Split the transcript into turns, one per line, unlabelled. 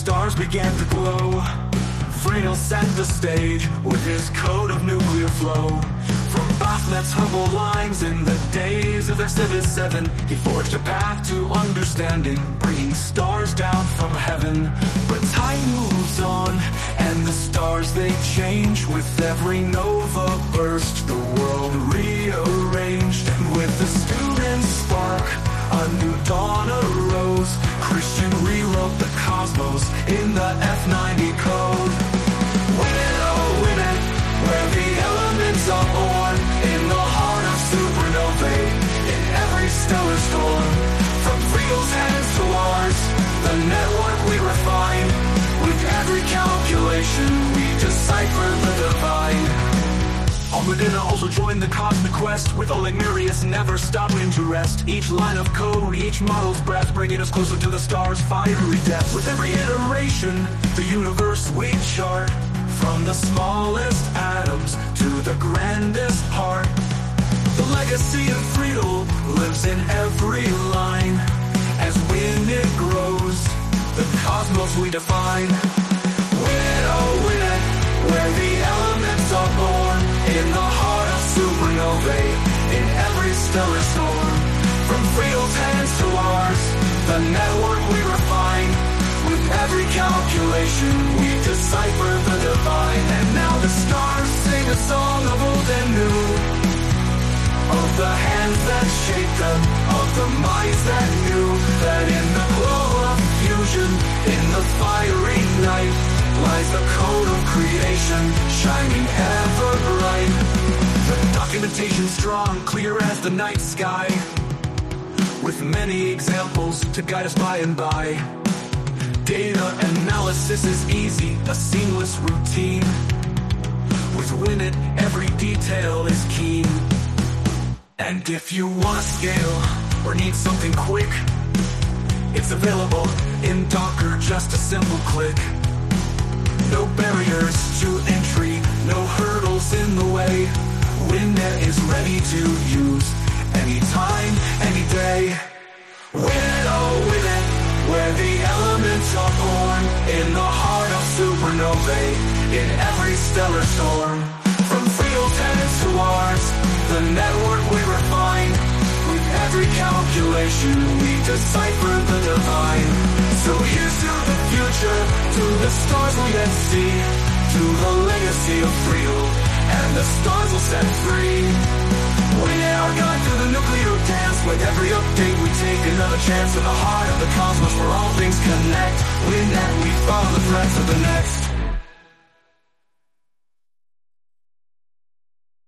stars began to glow. Friedel set the stage with his code of nuclear flow. From Baphomet's humble lines in the days of Exodus 7, he forged a path to understanding, bringing stars down from heaven. But time moves on, and the stars they change. With every nova burst, the world rearranged. And with the student's spark, a new dawn arose. Christian rewrote the cosmos in the F90 code. Win it, oh win it, where the elements are born. In the heart of supernovae, in every stellar storm. From Friedel's hands to ours, the network we refine. With every calculation, we decipher the divine. Almudena also joined the cosmic quest, with Oligmirius never stopping to rest. Each line of code, each model's breath, bringing us closer to the stars' fiery depth. With every iteration, the universe we chart. From the smallest atoms to the grandest part. The legacy of Friedel lives in every line. As when it grows, the cosmos we define. Win it, oh win it, where the elements are born. In the heart of supernovae, in every stellar storm. From Friedel's hands to ours, the network we refine. With every calculation, we decipher the divine. And now the stars sing a song of old and new. Of the hands that shaped them, of the minds that knew. That in the glow of fusion, in the fiery night, lies the code of creation, shining ever bright. The documentation strong, clear as the night sky. With many examples to guide us by and by. Data analysis is easy, a seamless routine. With WinIt, every detail is keen. And if you want to scale, or need something quick, it's available in Docker, just a simple click. No barriers to entry, no hurdles in the way. WinNet is ready to use, anytime, any day. WinIt, oh WinIt, where the elements are born. In the heart of supernovae, in every stellar storm. From Friedel's hands to ours, the network we refine. With every calculation, we decipher the divine. So here's to the future, to the stars we yet see. To the legacy of Friedel, and the stars will set free. WinIt, our guide through the nuclear dance. With every update we take another chance. In the heart of the cosmos where all things connect. WinIt, we follow the threads of the next.